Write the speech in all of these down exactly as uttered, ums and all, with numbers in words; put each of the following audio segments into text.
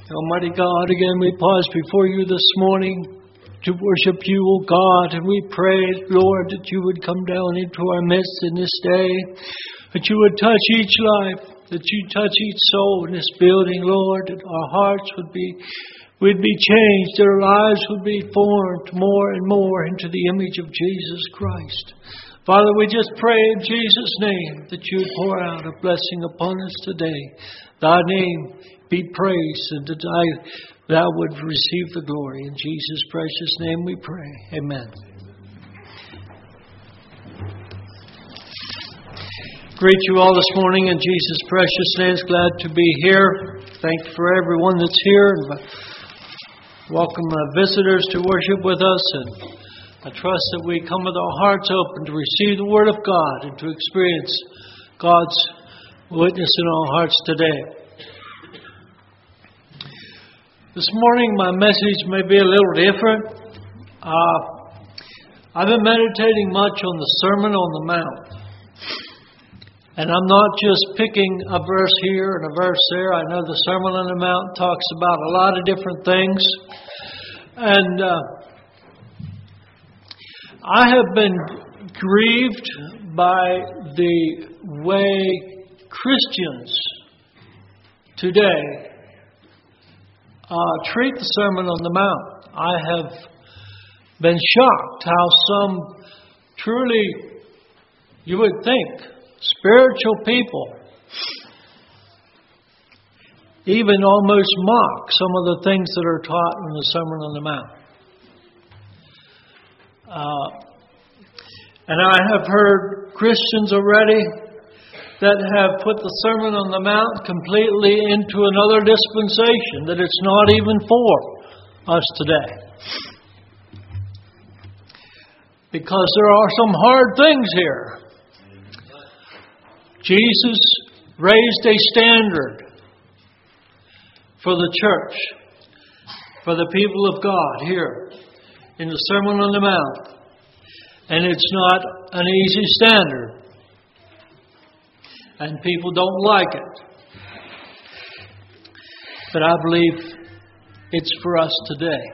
Almighty God, again we pause before you this morning to worship you, O God, and we pray, Lord, that you would come down into our midst in this day, that you would touch each life, that you touch each soul in this building, Lord, that our hearts would be would be changed, that our lives would be formed more and more into the image of Jesus Christ. Father, we just pray in Jesus' name that you would pour out a blessing upon us today. Thy name be praised, and that I, thou would receive the glory. In Jesus' precious name we pray. Amen. Greet you all this morning in Jesus' precious name. Glad to be here. Thank you for everyone that's here. And welcome uh, visitors to worship with us. And I trust that we come with our hearts open to receive the Word of God and to experience God's witness in our hearts today. This morning my message may be a little different. Uh, I've been meditating much on the Sermon on the Mount. And I'm not just picking a verse here and a verse there. I know the Sermon on the Mount talks about a lot of different things. And uh, I have been grieved by the way Christians today uh, treat the Sermon on the Mount. I have been shocked how some truly, you would think, spiritual people even almost mock some of the things that are taught in the Sermon on the Mount. Uh, and I have heard Christians already that have put the Sermon on the Mount completely into another dispensation, that it's not even for us today. Because there are some hard things here. Jesus raised a standard for the church, for the people of God here in the Sermon on the Mount. And it's not an easy standard. And people don't like it. But I believe it's for us today.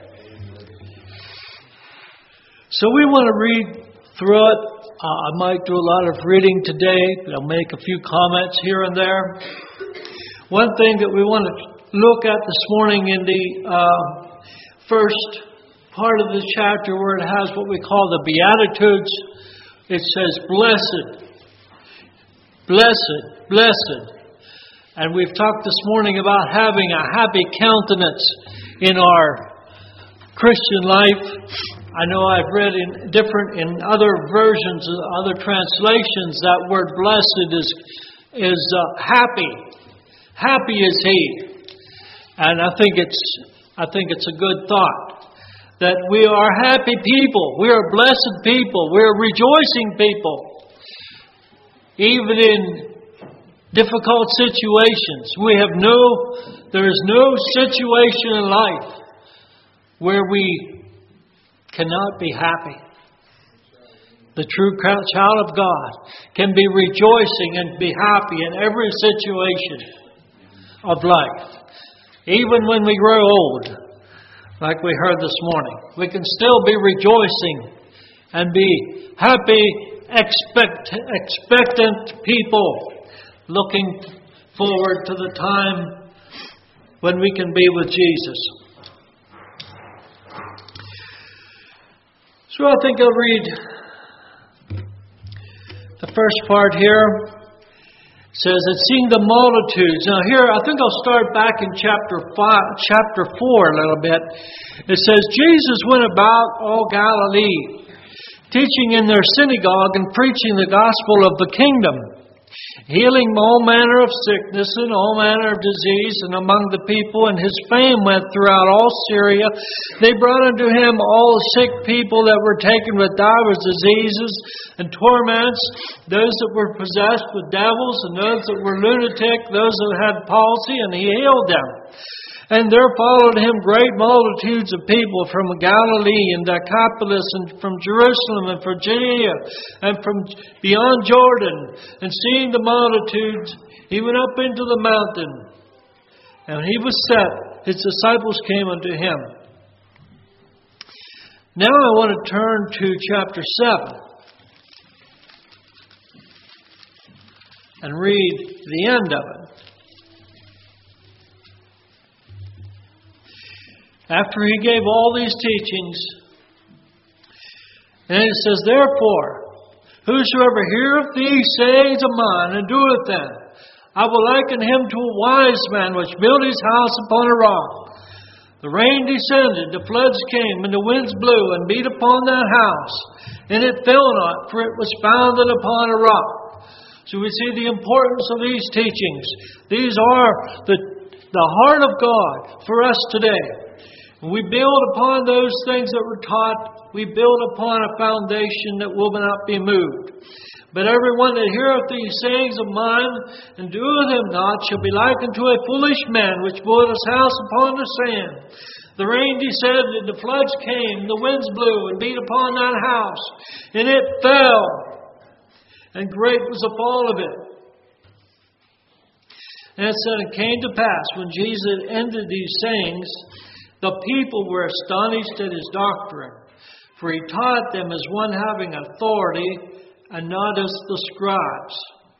So we want to read through it. Uh, I might do a lot of reading today, but I'll make a few comments here and there. One thing that we want to look at this morning in the uh, first part of the chapter where it has what we call the Beatitudes, it says, blessed, blessed, blessed. And we've talked this morning about having a happy countenance in our Christian life. I know I've read in different, in other versions, other translations, that word blessed is is uh, happy. Happy is he. And I think it's I think it's a good thought that we are happy people. We are blessed people. We are rejoicing people. Even in difficult situations, we have no there is no situation in life where we cannot be happy. The true child of God can be rejoicing and be happy in every situation of life. Even when we grow old, like we heard this morning, we can still be rejoicing and be happy, expect, expectant people looking forward to the time when we can be with Jesus. So I think I'll read the first part here. It says, "And seeing the multitudes." Now here, I think I'll start back in chapter five, chapter four a little bit. It says, "Jesus went about all Galilee, teaching in their synagogue and preaching the gospel of the kingdom, healing all manner of sickness and all manner of disease and among the people, and his fame went throughout all Syria. They brought unto him all sick people that were taken with divers diseases and torments, those that were possessed with devils, and those that were lunatic, those that had palsy, and he healed them. And there followed him great multitudes of people from Galilee and Decapolis and from Jerusalem and from Judea and from beyond Jordan. And seeing the multitudes, he went up into the mountain. And he was set his disciples came unto him. Now I want to turn to chapter seven and read the end of it. After he gave all these teachings, and it says, Therefore, whosoever heareth these sayings of mine, and doeth them, I will liken him to a wise man which built his house upon a rock. The rain descended, the floods came, and the winds blew, and beat upon that house, and it fell not, for it was founded upon a rock. So we see the importance of these teachings. These are the, the heart of God for us today. We build upon those things that were taught. We build upon a foundation that will not be moved. But everyone that heareth these sayings of mine, and doeth them not, shall be likened to a foolish man, which built his house upon the sand. The rain descended, the floods came, the winds blew, and beat upon that house, and it fell. And great was the fall of it. And it said, it came to pass, when Jesus ended these sayings, the people were astonished at his doctrine, for he taught them as one having authority, and not as the scribes.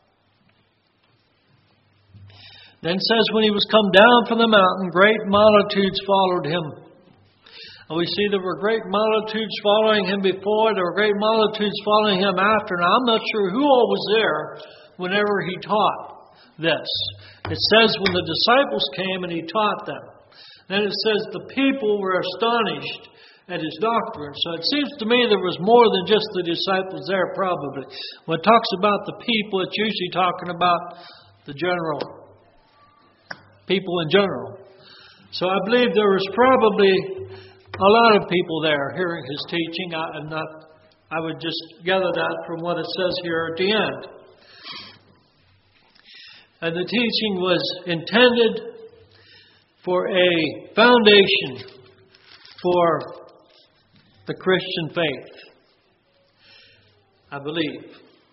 Then it says, when he was come down from the mountain, great multitudes followed him. And we see there were great multitudes following him before, there were great multitudes following him after. Now, I'm not sure who all was there whenever he taught this. It says when the disciples came and he taught them. Then it says the people were astonished at his doctrine. So it seems to me there was more than just the disciples there, probably. When it talks about the people, it's usually talking about the general people in general. So I believe there was probably a lot of people there hearing his teaching. I am not. I would just gather that from what it says here at the end. And the teaching was intended for a foundation for the Christian faith, I believe.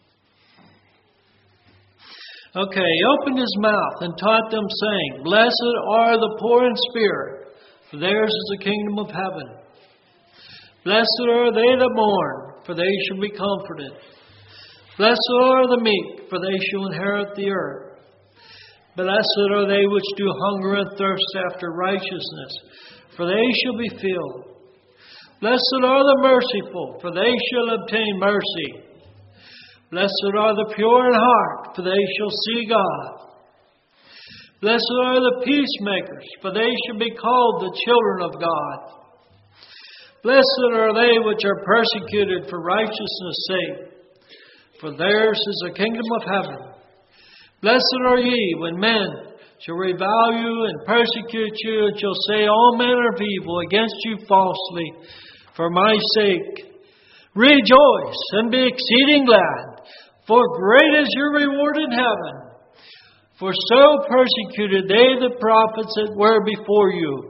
Okay, he opened his mouth and taught them, saying, Blessed are the poor in spirit, for theirs is the kingdom of heaven. Blessed are they that mourn, for they shall be comforted. Blessed are the meek, for they shall inherit the earth. Blessed are they which do hunger and thirst after righteousness, for they shall be filled. Blessed are the merciful, for they shall obtain mercy. Blessed are the pure in heart, for they shall see God. Blessed are the peacemakers, for they shall be called the children of God. Blessed are they which are persecuted for righteousness' sake, for theirs is the kingdom of heaven. Blessed are ye when men shall revile you and persecute you, and shall say all manner of evil against you falsely for my sake. Rejoice and be exceeding glad, for great is your reward in heaven. For so persecuted they the prophets that were before you.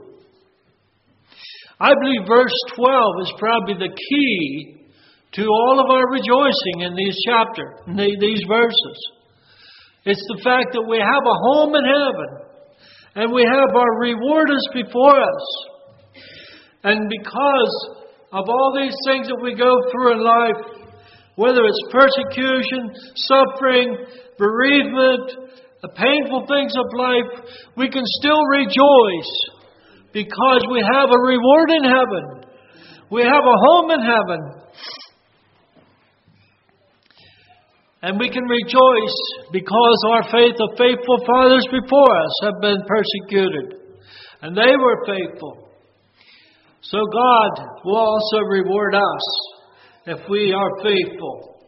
I believe verse twelve is probably the key to all of our rejoicing in these chapters, in these verses. It's the fact that we have a home in heaven, and we have our reward is before us. And because of all these things that we go through in life, whether it's persecution, suffering, bereavement, the painful things of life, we can still rejoice because we have a reward in heaven. We have a home in heaven. And we can rejoice because our faith of faithful fathers before us have been persecuted. And they were faithful. So God will also reward us if we are faithful.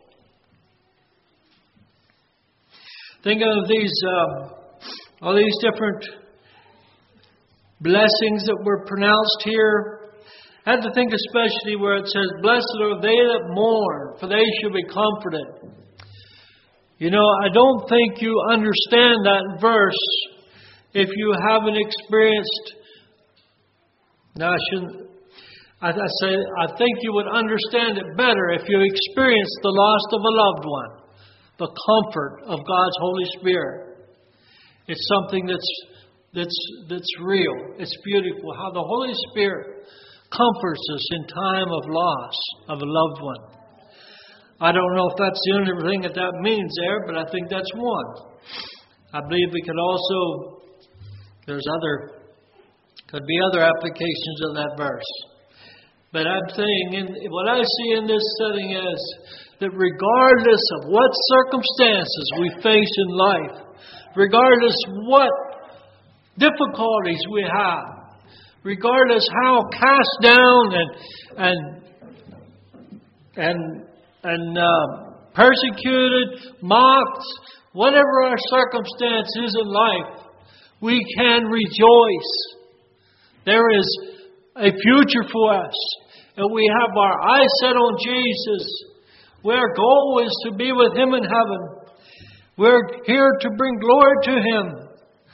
Think of these, uh, all these different blessings that were pronounced here. I had to think especially where it says, Blessed are they that mourn, for they shall be comforted. You know, I don't think you understand that verse if you haven't experienced. Now, I shouldn't. I, I say I think you would understand it better if you experienced the loss of a loved one, the comfort of God's Holy Spirit. It's something that's that's that's real. It's beautiful how the Holy Spirit comforts us in time of loss of a loved one. I don't know if that's the only thing that that means there, but I think that's one. I believe we could also, there's other, could be other applications of that verse. But I'm saying, in, what I see in this setting is that regardless of what circumstances we face in life, regardless what difficulties we have, regardless how cast down and and and and uh, persecuted, mocked, whatever our circumstances in life, we can rejoice. There is a future for us, and we have our eyes set on Jesus. Our goal is to be with Him in heaven. We're here to bring glory to Him.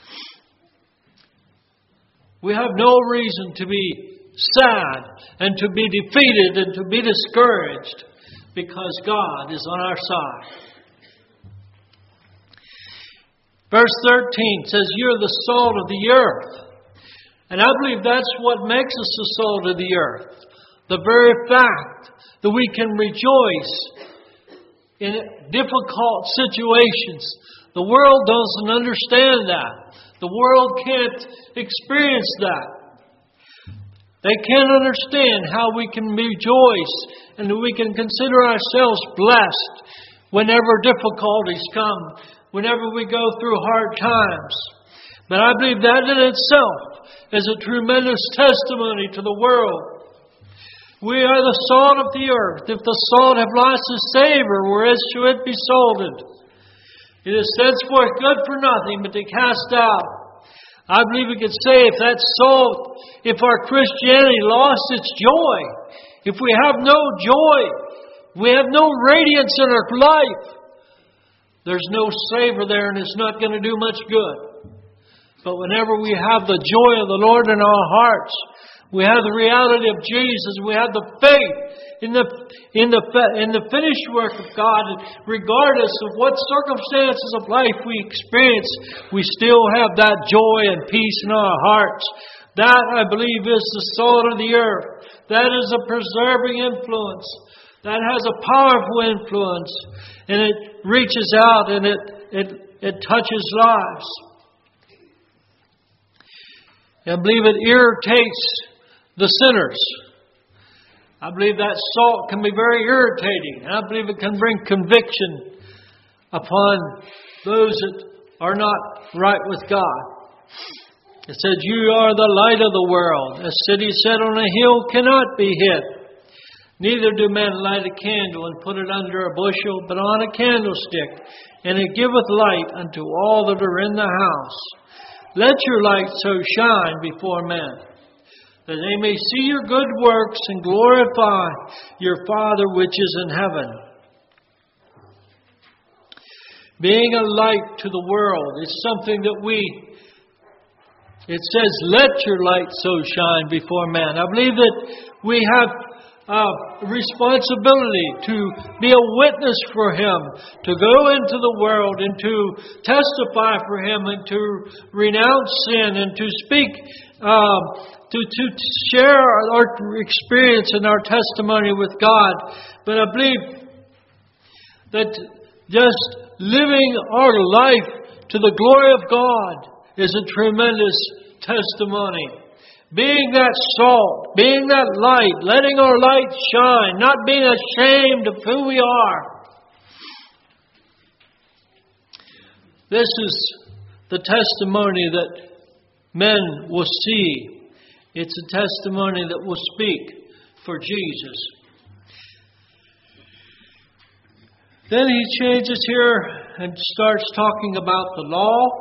We have no reason to be sad and to be defeated and to be discouraged, because God is on our side. Verse thirteen says, "You're the salt of the earth." And I believe that's what makes us the salt of the earth. The very fact that we can rejoice in difficult situations. The world doesn't understand that. The world can't experience that. They can't understand how we can rejoice and that we can consider ourselves blessed whenever difficulties come, whenever we go through hard times. But I believe that in itself is a tremendous testimony to the world. We are the salt of the earth. If the salt have lost its savor, whereas should it be salted? It is thenceforth good for nothing but to cast out. I believe we could say if that salt, if our Christianity lost its joy, if we have no joy, we have no radiance in our life, there's no savor there and it's not going to do much good. But whenever we have the joy of the Lord in our hearts, we have the reality of Jesus, we have the faith in the in the in the finished work of God, regardless of what circumstances of life we experience, we still have that joy and peace in our hearts. That, I believe, is the salt of the earth. That is a preserving influence. That has a powerful influence, and it reaches out and it it, it touches lives. I believe it irritates the sinners. I believe that salt can be very irritating. I believe it can bring conviction upon those that are not right with God. It says, "You are the light of the world. A city set on a hill cannot be hid. Neither do men light a candle and put it under a bushel, but on a candlestick, and it giveth light unto all that are in the house. Let your light so shine before men, that they may see your good works and glorify your Father which is in heaven." Being a light to the world is something that we, it says, let your light so shine before men. I believe that we have a responsibility to be a witness for Him, to go into the world and to testify for Him and to renounce sin and to speak, um, to, to share our experience and our testimony with God. But I believe that just living our life to the glory of God is a tremendous testimony. Being that salt, being that light, letting our light shine, not being ashamed of who we are. This is the testimony that men will see. It's a testimony that will speak for Jesus. Then he changes here and starts talking about the law.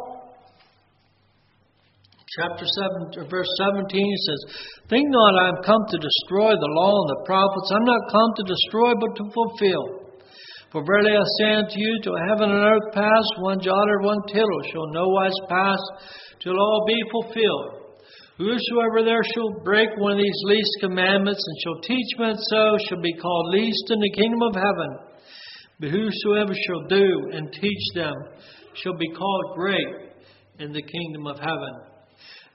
Chapter seven, verse seventeen says, "Think not I am come to destroy the law and the prophets. I am not come to destroy, but to fulfill. For verily I say unto you, till heaven and earth pass, one jot or one tittle shall no wise pass, till all be fulfilled. Whosoever there shall break one of these least commandments, and shall teach men so, shall be called least in the kingdom of heaven. But whosoever shall do and teach them, shall be called great in the kingdom of heaven."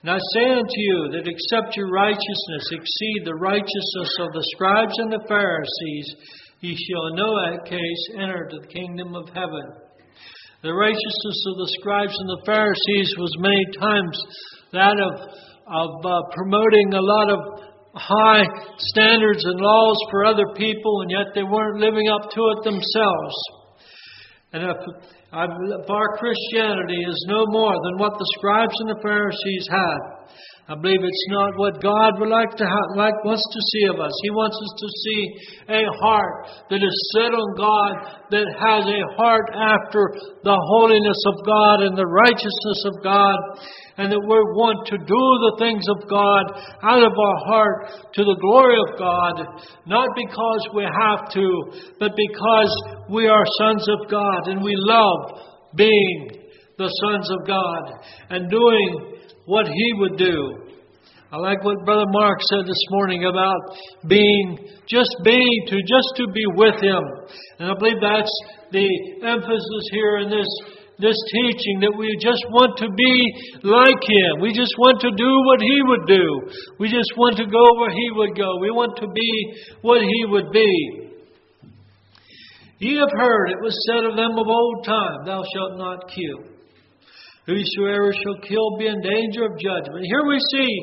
And I say unto you that except your righteousness exceed the righteousness of the scribes and the Pharisees, ye shall in no case enter to the kingdom of heaven. The righteousness of the scribes and the Pharisees was many times that of, of uh, promoting a lot of high standards and laws for other people, and yet they weren't living up to it themselves. And if, if our Christianity is no more than what the scribes and the Pharisees had, I believe it's not what God would like to have, like wants to see of us. He wants us to see a heart that is set on God, that has a heart after the holiness of God and the righteousness of God, and that we want to do the things of God out of our heart to the glory of God, not because we have to, but because we are sons of God and we love being the sons of God and doing what He would do. I like what Brother Mark said this morning about being, just being, to just to be with Him. And I believe that's the emphasis here in this, this teaching, that we just want to be like Him. We just want to do what He would do. We just want to go where He would go. We want to be what He would be. Ye have heard it was said of them of old time, Thou shalt not kill. Whosoever shall kill be in danger of judgment. Here we see,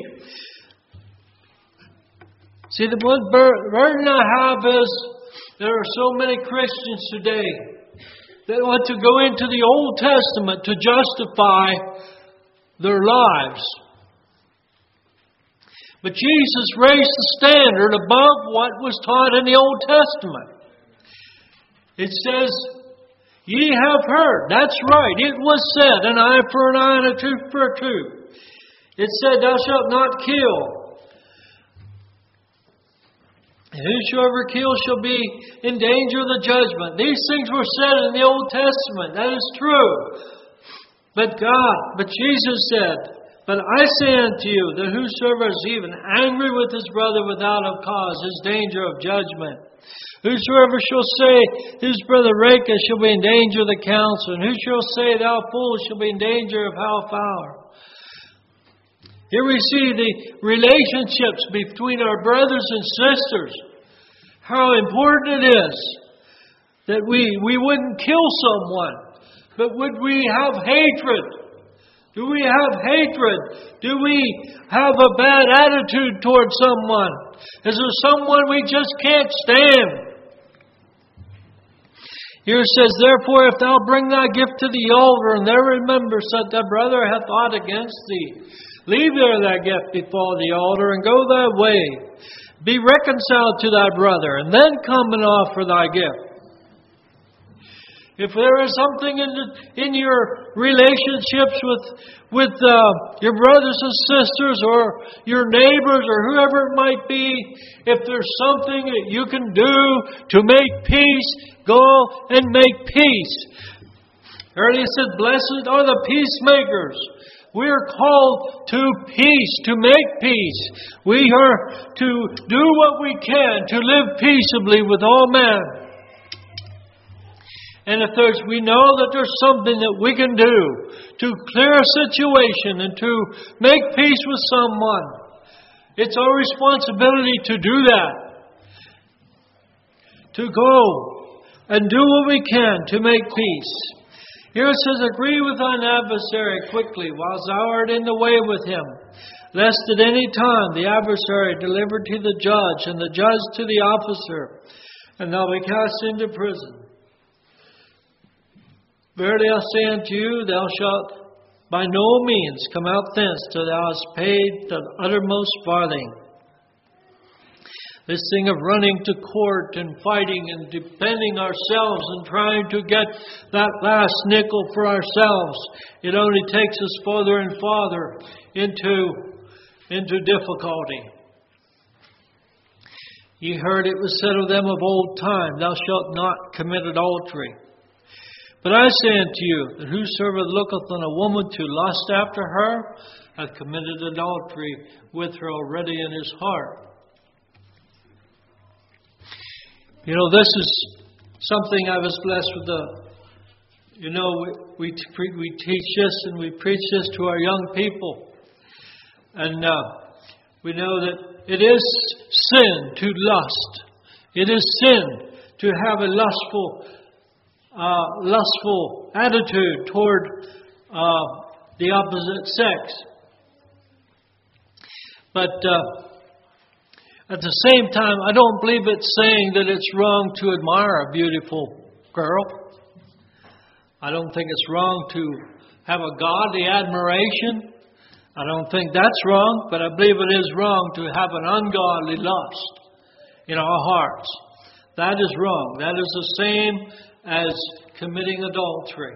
see the one burden I have is there are so many Christians today that want to go into the Old Testament to justify their lives. But Jesus raised the standard above what was taught in the Old Testament. It says, Ye have heard. That's right. It was said, an eye for an eye and a tooth for a tooth. It said, Thou shalt not kill. And whosoever kills shall be in danger of the judgment. These things were said in the Old Testament. That is true. But God, but Jesus said, But I say unto you that whosoever is even angry with his brother without a cause is danger of judgment. Whosoever shall say his brother Rachel shall be in danger of the council, and who shall say thou fool shall be in danger of hellfire. Here we see the relationships between our brothers and sisters. How important it is that we, we wouldn't kill someone, but would we have hatred? Do we have hatred? Do we have a bad attitude towards someone? Is there someone we just can't stand? Here it says, Therefore, if thou bring thy gift to the altar, and there remember that thy brother hath aught against thee, leave there thy gift before the altar, and go thy way. Be reconciled to thy brother, and then come and offer thy gift. If there is something in the, in your relationships with with uh, your brothers and sisters or your neighbors or whoever it might be, if there's something that you can do to make peace, go and make peace. Earlier it said, Blessed are the peacemakers. We are called to peace, to make peace. We are to do what we can to live peaceably with all men. And if there's, we know that there's something that we can do to clear a situation and to make peace with someone, it's our responsibility to do that. To go and do what we can to make peace. Here it says, Agree with thine adversary quickly, whilst thou art in the way with him, lest at any time the adversary deliver to the judge, and the judge to the officer, and thou be cast into prison. Verily I say unto you, thou shalt by no means come out thence till thou hast paid the uttermost farthing. This thing of running to court and fighting and defending ourselves and trying to get that last nickel for ourselves, it only takes us farther and farther into, into difficulty. Ye heard it was said of them of old time, Thou shalt not commit adultery. But I say unto you, that whosoever looketh on a woman to lust after her, hath committed adultery with her already in his heart. You know, this is something I was blessed with. The, you know, we, we, we teach this and we preach this to our young people. And uh, we know that it is sin to lust. It is sin to have a lustful, uh, lustful attitude toward uh, the opposite sex. But uh, at the same time, I don't believe it's saying that it's wrong to admire a beautiful girl. I don't think it's wrong to have a godly admiration. I don't think that's wrong, but I believe it is wrong to have an ungodly lust in our hearts. That is wrong. That is the same as committing adultery.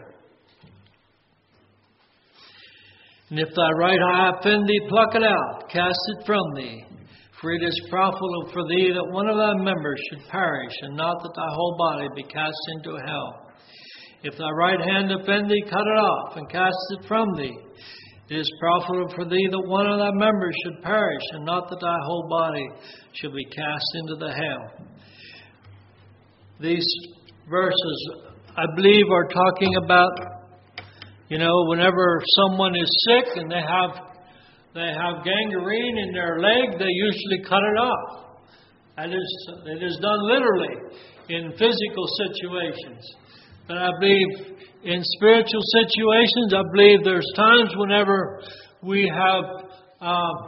And if thy right eye offend thee, pluck it out, cast it from thee. For it is profitable for thee that one of thy members should perish, and not that thy whole body be cast into hell. If thy right hand offend thee, cut it off, and cast it from thee. It is profitable for thee that one of thy members should perish, and not that thy whole body should be cast into the hell. These verses, I believe, are talking about, you know, whenever someone is sick and they have they have gangrene in their leg, they usually cut it off. That is, it is done literally in physical situations. But I believe in spiritual situations, I believe there's times whenever we have uh,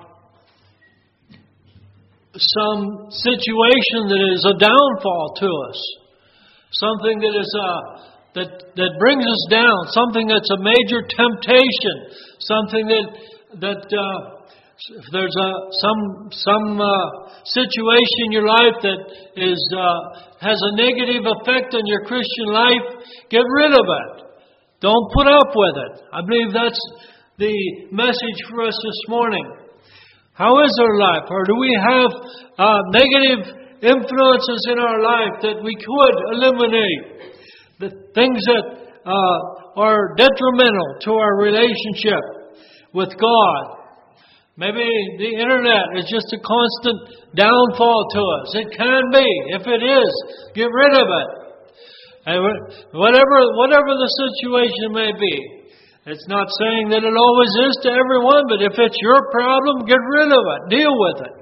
some situation that is a downfall to us, something that is uh, that that brings us down, something that's a major temptation, something that that uh, if there's a some some uh, situation in your life that is uh, has a negative effect on your Christian life, get rid of it. Don't put up with it. I believe that's the message for us this morning. How is our life? Or do we have uh, negative influences in our life that we could eliminate? The things that uh, are detrimental to our relationship with God. Maybe the internet is just a constant downfall to us. It can be. If it is, get rid of it. And whatever, whatever the situation may be. It's not saying that it always is to everyone, but if it's your problem, get rid of it. Deal with it.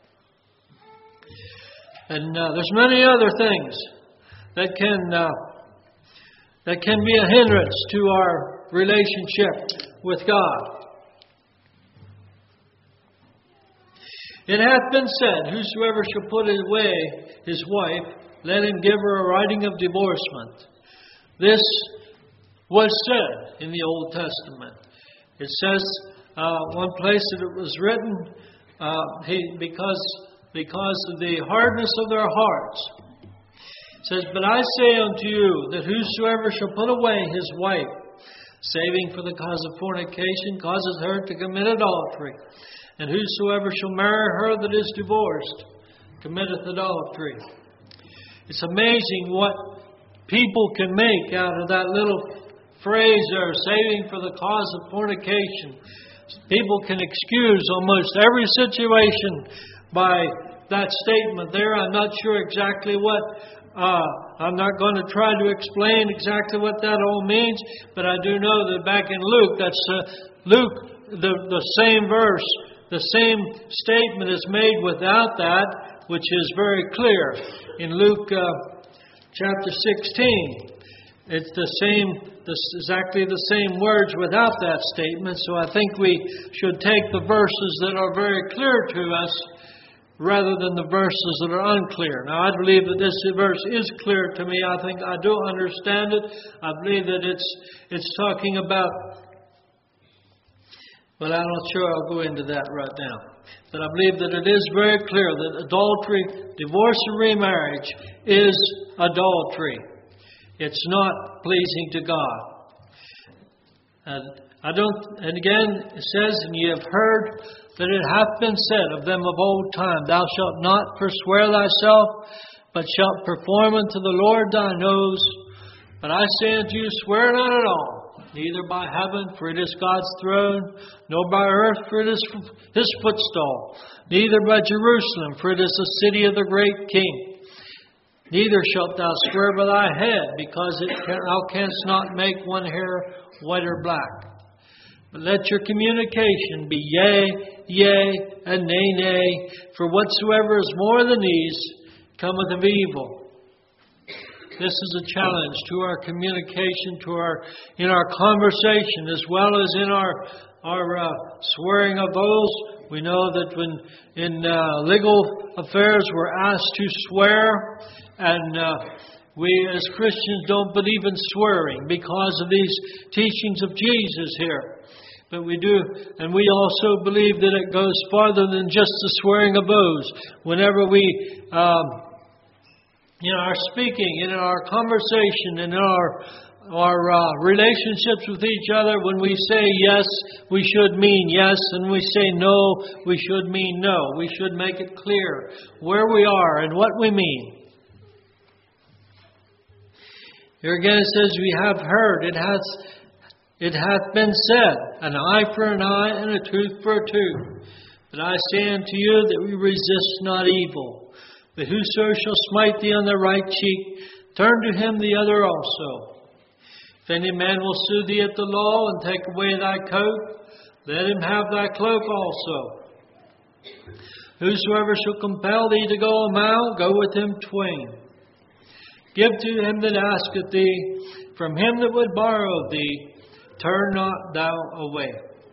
And uh, there's many other things that can uh, that can be a hindrance to our relationship with God. It hath been said, whosoever shall put away his wife, let him give her a writing of divorcement. This was said in the Old Testament. It says uh, one place that it was written uh, he, because because of the hardness of their hearts. It says, but I say unto you that whosoever shall put away his wife, saving for the cause of fornication, causes her to commit adultery. And whosoever shall marry her that is divorced, committeth adultery. It's amazing what people can make out of that little phrase there, saving for the cause of fornication. People can excuse almost every situation by that statement there. I'm not sure exactly what, uh, I'm not going to try to explain exactly what that all means, but I do know that back in Luke, that's uh, Luke, the, the same verse, the same statement is made without that, which is very clear. In Luke uh, chapter sixteen, it's the same, this, exactly the same words without that statement. So I think we should take the verses that are very clear to us rather than the verses that are unclear. Now I believe that this verse is clear to me. I think I do understand it. I believe that it's it's talking about. But I'm not sure I'll go into that right now. But I believe that it is very clear that adultery, divorce or remarriage is adultery. It's not pleasing to God. And I don't. And again, it says, and ye have heard that it hath been said of them of old time, thou shalt not forswear thyself, but shalt perform unto the Lord thine oaths. But I say unto you, swear not at all. Neither by heaven, for it is God's throne, nor by earth, for it is His footstool. Neither by Jerusalem, for it is the city of the great King. Neither shalt thou swear by thy head, because it can, thou canst not make one hair white or black. But let your communication be yea, yea, and nay, nay. For whatsoever is more than these cometh of evil. This is a challenge to our communication, to our in our conversation, as well as in our our uh, swearing of oaths. We know that when in uh, legal affairs we're asked to swear, and uh, we as Christians don't believe in swearing because of these teachings of Jesus here. But we do, and we also believe that it goes farther than just the swearing of oaths. Whenever we, um, in our speaking, in our conversation, in our our uh, relationships with each other, when we say yes, we should mean yes, and we say no, we should mean no. We should make it clear where we are and what we mean. Here again it says, we have heard, it hath, it hath been said, an eye for an eye and a tooth for a tooth. But I say unto you that we resist not evil. But whoso shall smite thee on the right cheek, turn to him the other also. If any man will sue thee at the law and take away thy coat, let him have thy cloak also. Whosoever shall compel thee to go a mile, go with him twain. Give to him that asketh thee, from him that would borrow of thee, turn not thou away.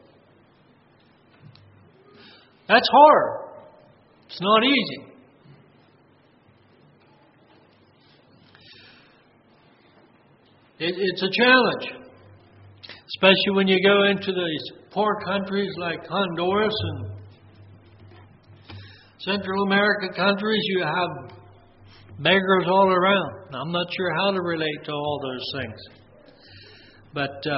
That's hard. It's not easy. It, it's a challenge, especially when you go into these poor countries like Honduras and Central America countries. You have beggars all around. I'm not sure how to relate to all those things. But uh,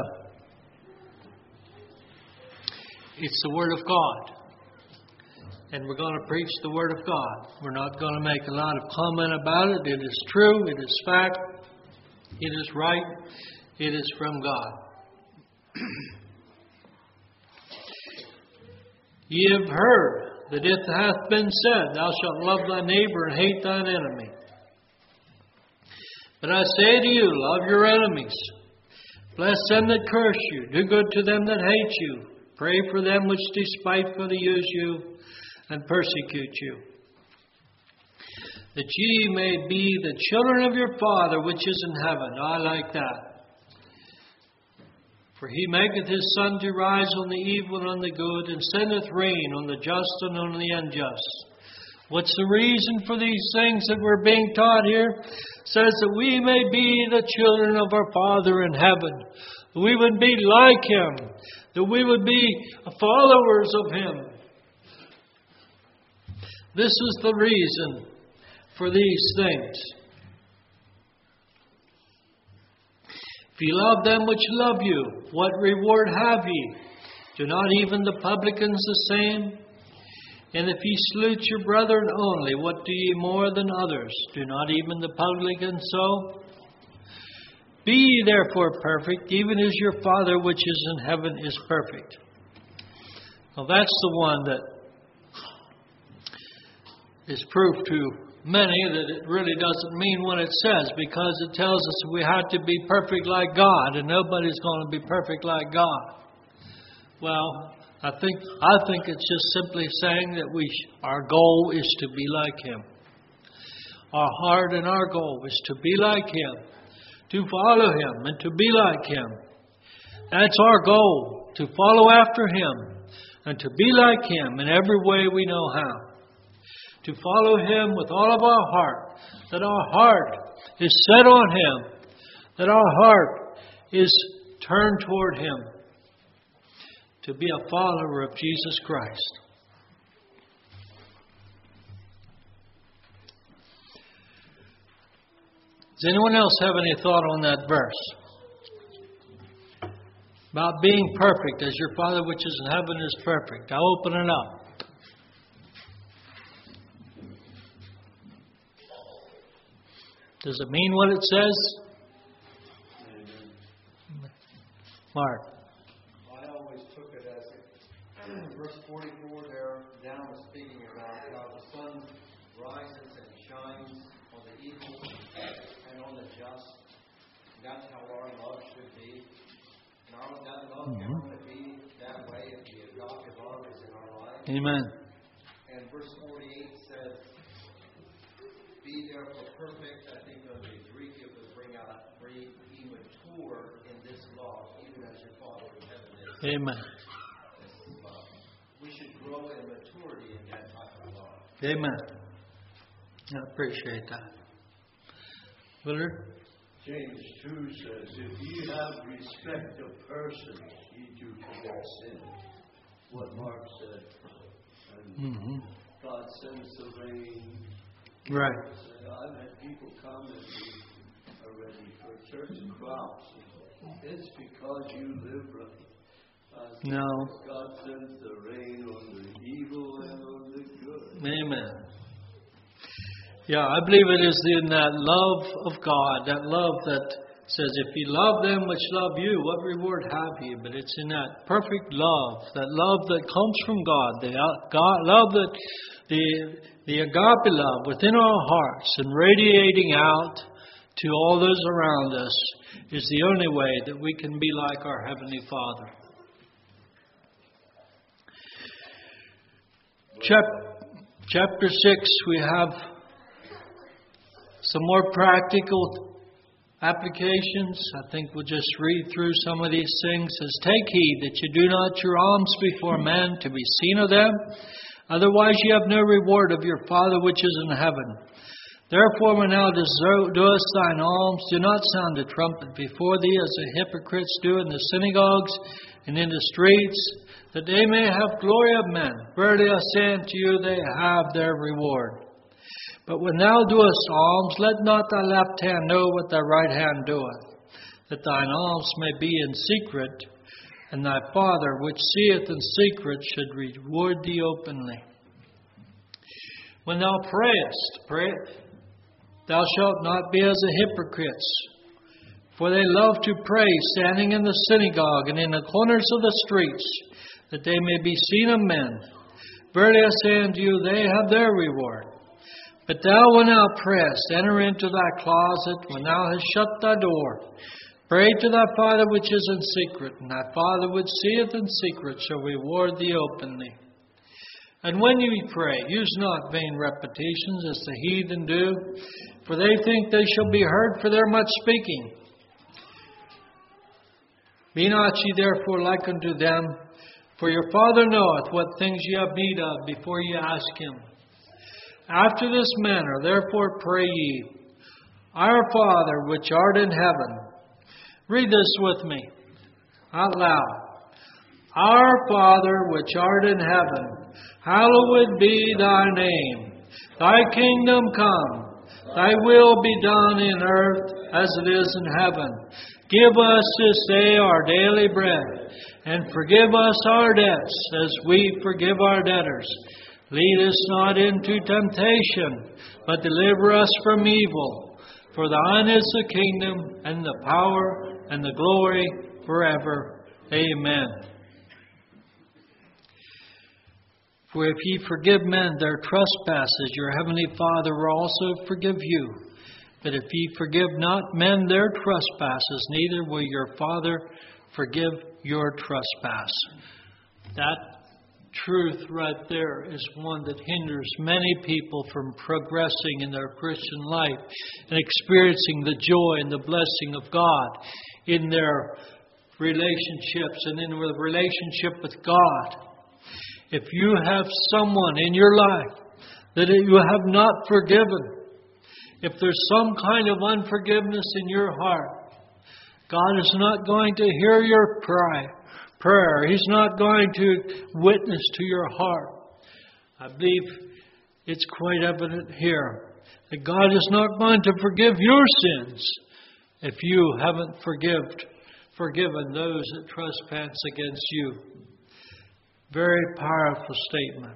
it's the Word of God. And we're going to preach the Word of God. We're not going to make a lot of comment about it. It is true. It is fact. It is right. It is from God. Ye have heard that it hath been said, thou shalt love thy neighbor and hate thine enemy. But I say to you, love your enemies. Bless them that curse you. Do good to them that hate you. Pray for them which despitefully use you and persecute you, that ye may be the children of your Father which is in heaven. I like that. For he maketh his sun to rise on the evil and on the good, and sendeth rain on the just and on the unjust. What's the reason for these things that we're being taught here? It says that we may be the children of our Father in heaven. That we would be like Him. That we would be followers of Him. This is the reason for these things. If ye love them which love you, what reward have ye? Do not even the publicans the same? And if ye salute your brethren only, what do ye more than others? Do not even the publicans so? Be ye therefore perfect, even as your Father which is in heaven is perfect. Well, that's the one that is proof to many that it really doesn't mean what it says, because it tells us we have to be perfect like God, and nobody's going to be perfect like God. Well, I think I think it's just simply saying that we our goal is to be like Him. Our heart and our goal is to be like Him, to follow Him, and to be like Him. That's our goal, to follow after Him, and to be like Him in every way we know how. To follow Him with all of our heart, that our heart is set on Him, that our heart is turned toward Him, to be a follower of Jesus Christ. Does anyone else have any thought on that verse? About being perfect as your Father which is in heaven is perfect. I'll open it up. Does it mean what it says? Mark. I always took it as verse forty-four there, down is speaking about how the sun rises and shines on the evil and on the just. That's how our love should be. And our, that love mm-hmm. can only be that way if the adoptive love is in our life. Amen. And verse forty-eight says, be therefore perfect. I think on the Greek it would bring out, be mature in this love, even as your Father in heaven is. Amen. We should grow in maturity in that type of love. Amen. I appreciate that. Willard? James two says, if ye have respect of persons, ye do commit sin. What Mark said. And mm-hmm. God sends the rain. Right. I've had people come and be are ready for certain crops. It's because you live right. Uh, no. God sends the rain on the evil and on the good. Amen. Yeah, I believe it is in that love of God, that love that says, if you love them which love you, what reward have you? But it's in that perfect love, that love that comes from God, the God, love that the the agape love within our hearts and radiating out to all those around us is the only way that we can be like our Heavenly Father. Chap- chapter six, we have some more practical applications. I think we'll just read through some of these things. It says, take heed that you do not your alms before men to be seen of them. Otherwise you have no reward of your Father which is in heaven. Therefore when thou doest thine alms, do not sound a trumpet before thee, as the hypocrites do in the synagogues and in the streets, that they may have glory of men. Verily I say unto you, they have their reward. But when thou doest alms, let not thy left hand know what thy right hand doeth, that thine alms may be in secret, and thy Father which seeth in secret should reward thee openly. When thou prayest, pray, thou shalt not be as the hypocrites, for they love to pray standing in the synagogue and in the corners of the streets, that they may be seen of men. Verily I say unto you, they have their reward. But thou, when thou prayest, enter into thy closet, when thou hast shut thy door. Pray to thy Father which is in secret, and thy Father which seeth in secret shall reward thee openly. And when ye pray, use not vain repetitions as the heathen do, for they think they shall be heard for their much speaking. Be not ye therefore like unto them, for your Father knoweth what things ye have need of before ye ask Him. After this manner, therefore pray ye, Our Father which art in heaven. Read this with me, out loud. Our Father which art in heaven, hallowed be thy name. Thy kingdom come, thy will be done in earth as it is in heaven. Give us this day our daily bread, and forgive us our debts as we forgive our debtors. Lead us not into temptation, but deliver us from evil. For thine is the kingdom, and the power, and the glory forever. Amen. For if ye forgive men their trespasses, your heavenly Father will also forgive you. But if ye forgive not men their trespasses, neither will your Father forgive your trespass. That truth right there is one that hinders many people from progressing in their Christian life and experiencing the joy and the blessing of God in their relationships and in the relationship with God. If you have someone in your life that you have not forgiven, if there's some kind of unforgiveness in your heart, God is not going to hear your prayer. Prayer. He's not going to witness to your heart. I believe it's quite evident here that God is not going to forgive your sins if you haven't forgived, forgiven those that trespass against you. Very powerful statement.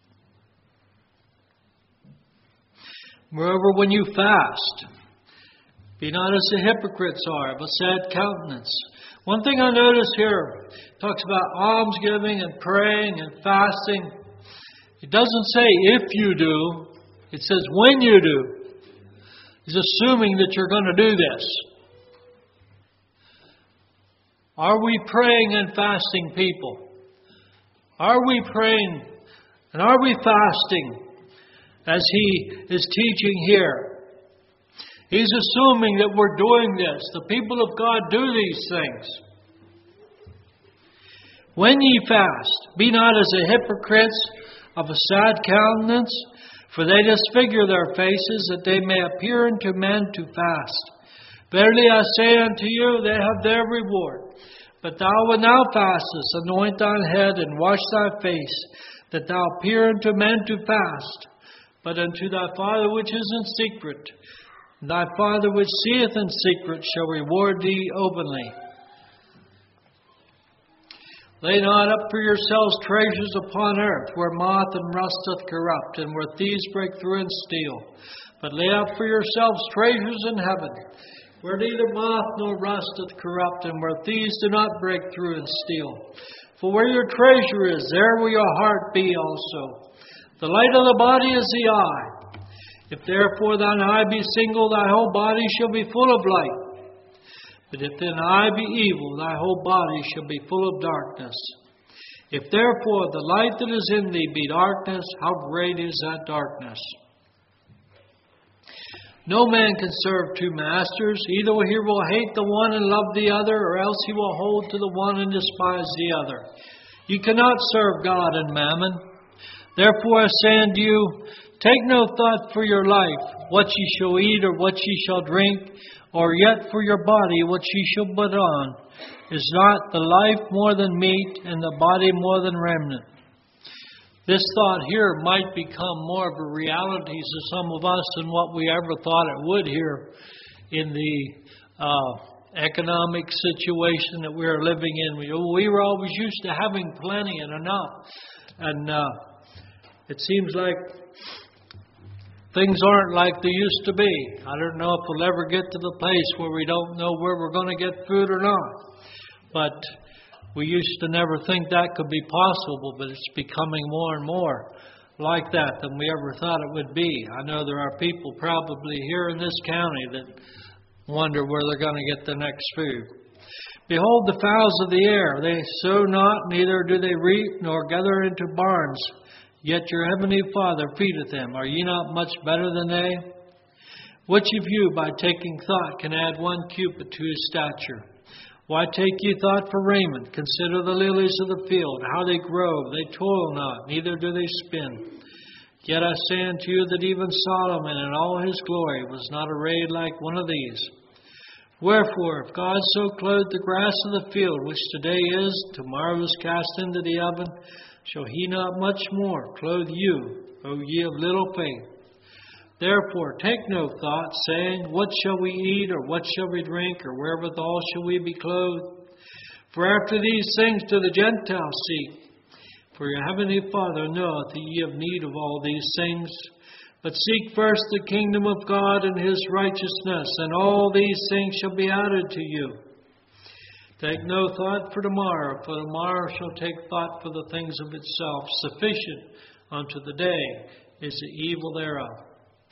Moreover, when you fast, be not as the hypocrites are, of a sad countenance. One thing I notice here, it talks about almsgiving and praying and fasting. It doesn't say if you do, it says when you do. He's assuming that you're going to do this. Are we praying and fasting people? Are we praying and are we fasting as He is teaching here? He's assuming that we're doing this. The people of God do these things. When ye fast, be not as the hypocrites of a sad countenance, for they disfigure their faces, that they may appear unto men to fast. Verily I say unto you, they have their reward. But thou, when thou fastest, anoint thine head and wash thy face, that thou appear unto men to fast. But unto thy Father which is in secret, thy Father which seeth in secret shall reward thee openly. Lay not up for yourselves treasures upon earth, where moth and rust doth corrupt, and where thieves break through and steal. But lay up for yourselves treasures in heaven, where neither moth nor rust doth corrupt, and where thieves do not break through and steal. For where your treasure is, there will your heart be also. The light of the body is the eye. If therefore thine eye be single, thy whole body shall be full of light. But if thine eye be evil, thy whole body shall be full of darkness. If therefore the light that is in thee be darkness, how great is that darkness? No man can serve two masters. Either he will hate the one and love the other, or else he will hold to the one and despise the other. You cannot serve God and mammon. Therefore I say unto you, take no thought for your life, what ye shall eat or what ye shall drink, or yet for your body what ye shall put on. Is not the life more than meat, and the body more than raiment? This thought here might become more of a reality to some of us than what we ever thought it would here in the uh, economic situation that we are living in. We, we were always used to having plenty and enough. And uh, it seems like things aren't like they used to be. I don't know if we'll ever get to the place where we don't know where we're going to get food or not. But we used to never think that could be possible, but it's becoming more and more like that than we ever thought it would be. I know there are people probably here in this county that wonder where they're going to get the next food. Behold the fowls of the air, they sow not, neither do they reap, nor gather into barns, yet your heavenly Father feedeth them. Are ye not much better than they? Which of you, by taking thought, can add one cubit to his stature? Why take ye thought for raiment? Consider the lilies of the field, how they grow. They toil not, neither do they spin. Yet I say unto you that even Solomon in all his glory was not arrayed like one of these. Wherefore, if God so clothed the grass of the field, which today is, tomorrow is cast into the oven, shall he not much more clothe you, O ye of little faith? Therefore take no thought, saying, what shall we eat, or what shall we drink, or wherewithal shall we be clothed? For after these things do the Gentiles seek. For your heavenly Father knoweth that ye have need of all these things. But seek first the kingdom of God and his righteousness, and all these things shall be added to you. Take no thought for tomorrow, for tomorrow shall take thought for the things of itself. Sufficient unto the day is the evil thereof.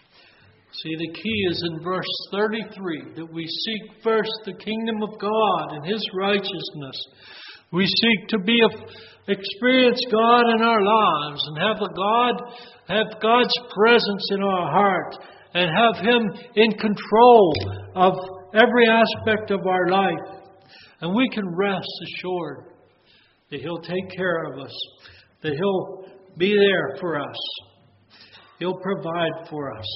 See, the key is in verse thirty-three, that we seek first the kingdom of God and his righteousness. We seek to be a, experience God in our lives and have a God, have God's presence in our heart and have him in control of every aspect of our life. And we can rest assured that he'll take care of us, that he'll be there for us. He'll provide for us.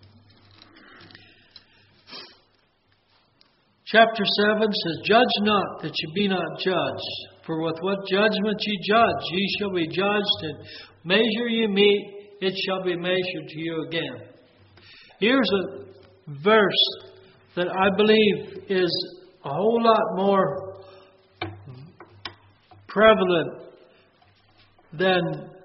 Chapter seven says, judge not that ye be not judged. For with what judgment ye judge, ye shall be judged, and measure ye meet, it shall be measured to you again. Here's a verse that I believe is a whole lot more prevalent than,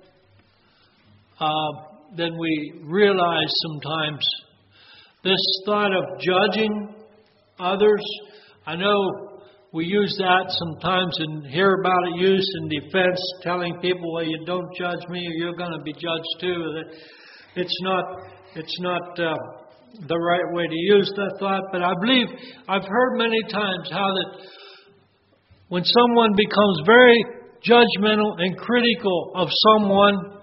uh, than we realize sometimes. This thought of judging others. I know we use that sometimes and hear about it used in defense, telling people, well, you don't judge me or you're going to be judged too. That it's not, it's not uh, the right way to use that thought. But I believe I've heard many times how that when someone becomes very judgmental and critical of someone,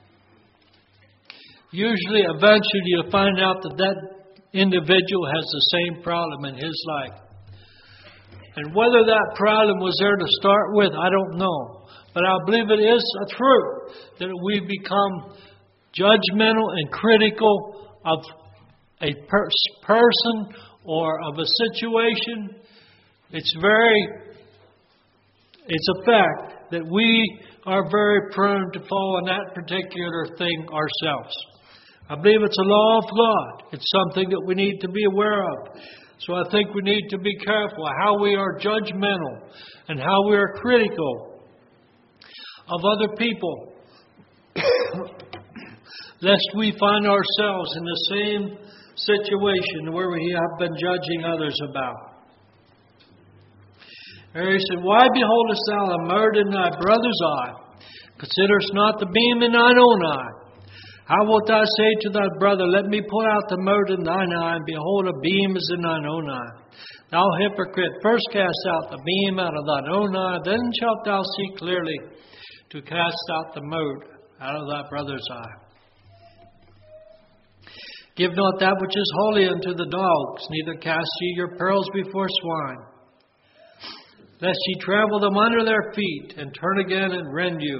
usually eventually you'll find out that that individual has the same problem in his life. And whether that problem was there to start with, I don't know. But I believe it is a truth that we become judgmental and critical of a per- person or of a situation. It's very, it's a fact that we are very prone to fall in that particular thing ourselves. I believe it's a law of God. It's something that we need to be aware of. So I think we need to be careful how we are judgmental and how we are critical of other people, lest we find ourselves in the same situation where we have been judging others about. There he said, Why beholdest thou a mote in thy brother's eye? Considerest not the beam in thine own eye? How wilt thou say to thy brother, Let me pull out the mote in thine eye, and behold, a beam is in thine own eye? Thou hypocrite, first cast out the beam out of thine own eye, then shalt thou see clearly to cast out the mote out of thy brother's eye. Give not that which is holy unto the dogs, neither cast ye your pearls before swine, lest ye trample them under their feet, and turn again and rend you.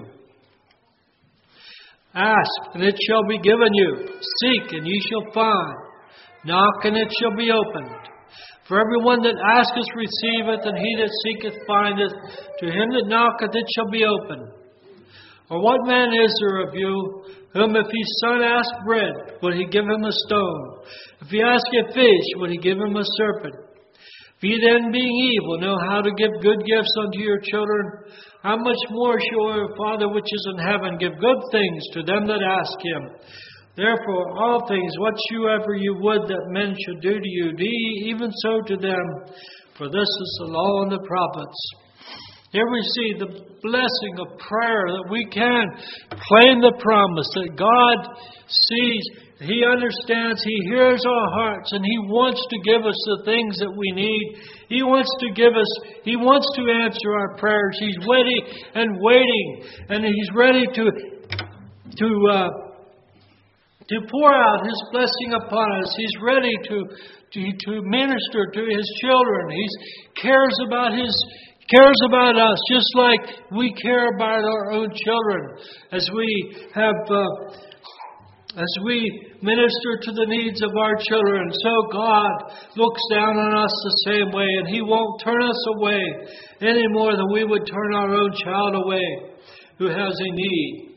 Ask, and it shall be given you. Seek, and ye shall find. Knock, and it shall be opened. For everyone that asketh receiveth, and he that seeketh findeth. To him that knocketh it shall be opened. Or what man is there of you, whom if his son ask bread, will he give him a stone? If he ask a fish, will he give him a serpent? If ye then, being evil, know how to give good gifts unto your children, how much more shall your Father which is in heaven give good things to them that ask him? Therefore, all things whatsoever you would that men should do to you, do ye even so to them. For this is the law and the prophets. Here we see the blessing of prayer, that we can claim the promise that God sees, He understands, He hears our hearts, and He wants to give us the things that we need. He wants to give us, He wants to answer our prayers. He's ready and waiting, and He's ready to to uh, to pour out His blessing upon us. He's ready to to, to minister to His children. He cares about His cares about us just like we care about our own children, as we have. Uh, As we minister to the needs of our children, so God looks down on us the same way, and He won't turn us away any more than we would turn our own child away who has a need.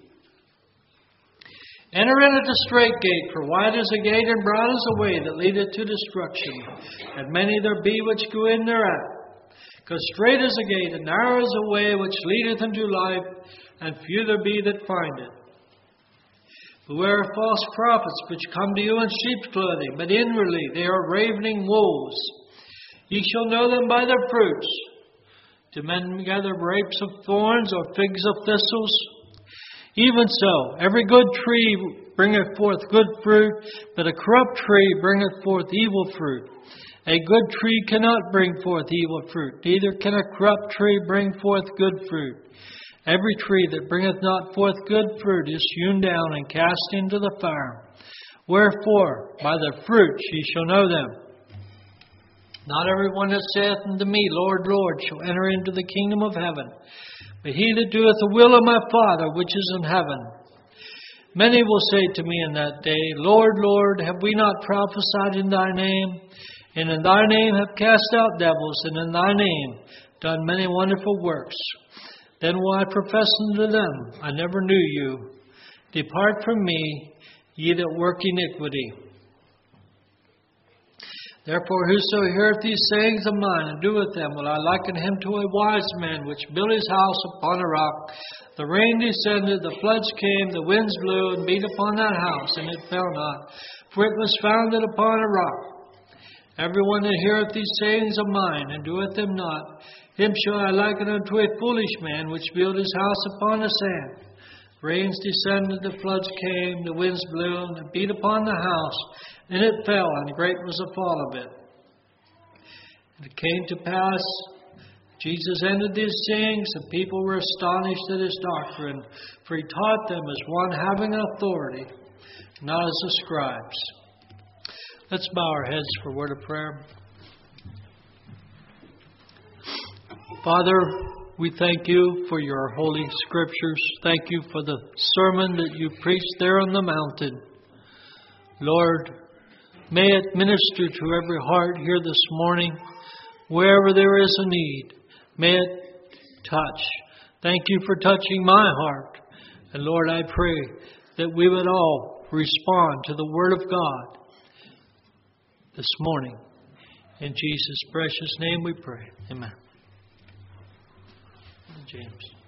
Enter in at the strait gate, for wide is the gate and broad is the way that leadeth to destruction, and many there be which go in thereat. Because strait is the gate and narrow is the way which leadeth unto life, and few there be that find it. Beware of false prophets which come to you in sheep's clothing, but inwardly they are ravening wolves. Ye shall know them by their fruits. Do men gather grapes of thorns or figs of thistles? Even so, every good tree bringeth forth good fruit, but a corrupt tree bringeth forth evil fruit. A good tree cannot bring forth evil fruit, neither can a corrupt tree bring forth good fruit. Every tree that bringeth not forth good fruit is hewn down and cast into the fire. Wherefore, by their fruits ye shall know them. Not every one that saith unto me, Lord, Lord, shall enter into the kingdom of heaven, but he that doeth the will of my Father which is in heaven. Many will say to me in that day, Lord, Lord, have we not prophesied in thy name? And in thy name have cast out devils, and in thy name done many wonderful works. Then will I profess unto them, I never knew you. Depart from me, ye that work iniquity. Therefore whoso heareth these sayings of mine, and doeth them, will I liken him to a wise man, which built his house upon a rock. The rain descended, the floods came, the winds blew, and beat upon that house, and it fell not, for it was founded upon a rock. Everyone that heareth these sayings of mine, and doeth them not, him shall I liken unto a foolish man, which built his house upon the sand. Rains descended, the floods came, the winds blew, and it beat upon the house, and it fell, and great was the fall of it. And it came to pass, Jesus ended his sayings, and people were astonished at his doctrine, for he taught them as one having authority, not as the scribes. Let's bow our heads for a word of prayer. Father, we thank you for your holy scriptures. Thank you for the sermon that you preached there on the mountain. Lord, may it minister to every heart here this morning. Wherever there is a need, may it touch. Thank you for touching my heart. And Lord, I pray that we would all respond to the Word of God this morning. In Jesus' precious name we pray. Amen. James.